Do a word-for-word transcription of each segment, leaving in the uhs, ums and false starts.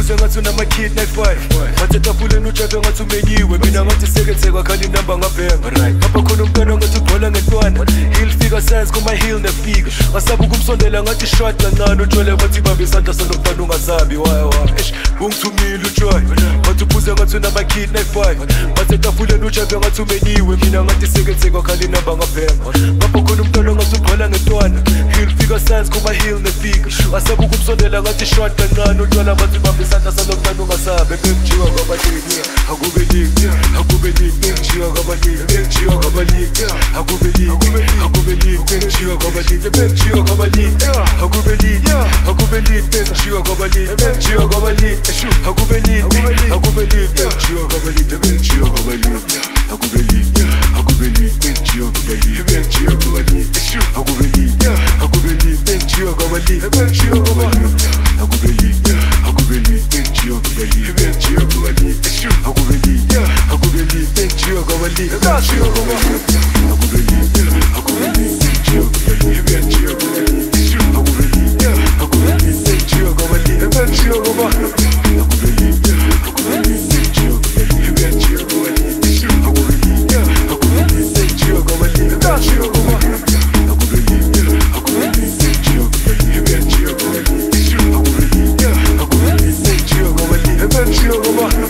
uphuze ngathi unama-kid night-five ngathi etafuleni ujabe ngathi umenyiwe mina ngathi sekethekwa khala inamba ngabhenga ngapha khona umntwana ngathi ugqola ngentwana heel figure size kuma-heel nefika ngasaba ukumsondela ngathi shot kancane utshwele bathi bambe isandla salomntwana ungasabi wawa esh ungithumile utshwayo ngathi uphuze ngathi unama-kid night-five ngathi etafuleni ujabe ngathi umenyiwe mina ngathi sekethekwa khala inamba ngabhenga ngapha khona umntwana ngathi ugqola ngentwana heel figure size kuma-heel nefika ngasaba ukumsondela ngathi shot kancane utshwela bathi bambe isandla salomntwana ungasabi bengijiwa kwabalini akube lini akube lini bengijiwa kwabalini bengijiwa kwabalini akube lini akube lini bengijiwa kwabalini bengijiwa kwabalini akube lini akube lini bengijiwa kwabalini bengijiwa kwabalini akube lini akube lini bengijiwa kwabalini bengijiwa kwabalini akube lini akube lini bengijiwa kwabalini bengijiwa kwabalini akube lini akube lini bengijiwa kwabalini bengijiwa kwabalini akube lini akube lini bengijiwa kwabalini bengijiwa kwabalini akube lini akube lini bengijiwa kwabalini bengijiwa kwabalini akube lini akube lini bengijiwa kwabalini bengijiwa kwabalini akube lini akube lini bengijiwa kwabalini bengijiwa kwabalini akube lini akube lini bengijiwa kwabalini bengijiwa kwabalini akube lini akube lini bengijiwa kwabalini bengijiwa kwabalini akube lini akube lini bengijiwa kwabalini bengijiwa kwabalini akube lini akube lini bengijiwa kwabalini bengijiwa kwabalini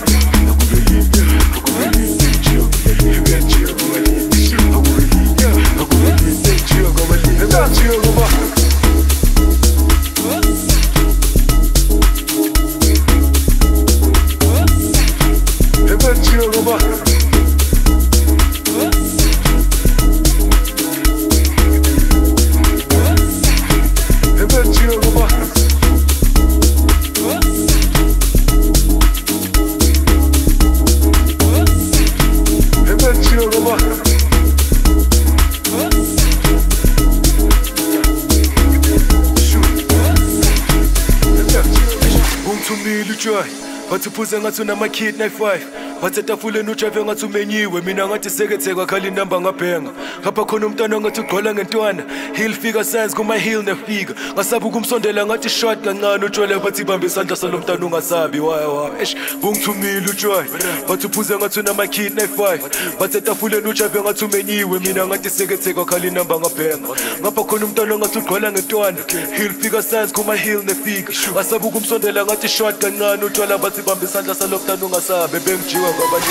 bathi uphuze ngathi unama-kid night-five bathi etafuleni ujabe ngathi umenyiwe mina ngathi sekethekwa khala inamba ngabhenga ngapha khona umntwana ngathi ugqola ngentwana heel figure size kuma-heel nefika ngasaba ukumsondela ngathi shot kancane utshwele bathi bambe isandla salomntwana ungasabi wawa esh ungithumile utshwayo bathi uphuze ngathi unama-kid night-five bathi etafuleni ujabe ngathi umenyiwe mina ngathi sekethekwa khala inamba ngabhenga ngapha khona umntwana ngathi ugqola ngentwana heel figure size kuma-heel nefika ngasaba ukumsondela ngathi shot kancane utshwela bathi bambe isandla salomntwana ungasabi bengijiwa kwabalini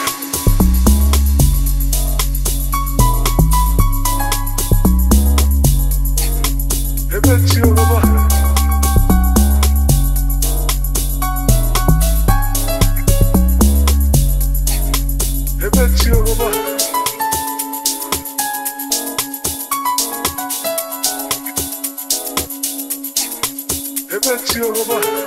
bengijiwa kwabalini bengijiwa kwabalini bengijiwa kwabalini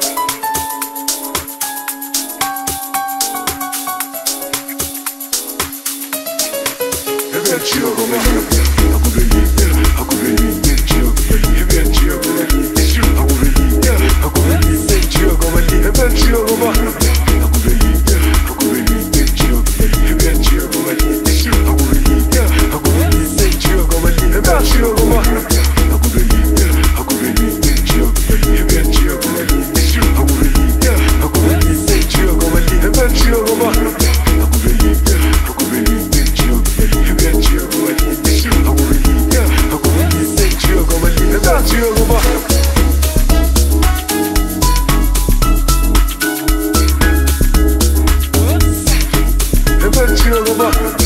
bengijiwa kwabalini akube lini akube lini bengijiwa kwabalini bengijiwa kwabalini akube lini akube lini bengijiwa kwabalini bengijiwa kwabalini akube lini akube lini bengijiwa kwabalini bengijiwa kwabalini akube lini akube lini bengijiwa kwabalini bengijiwa kwabalini akube lini akube lini bengijiwa kwabalini bengijiwa kwabalini akube lini akube lini bengijiwa kwabalini bengijiwa kwabalini akube lini akube lini bengijiwa kwabalini bengijiwa kwabalini akube lini akube lini bengijiwa kwabalini bengijiwa kwabalini bengijiwa kwabalini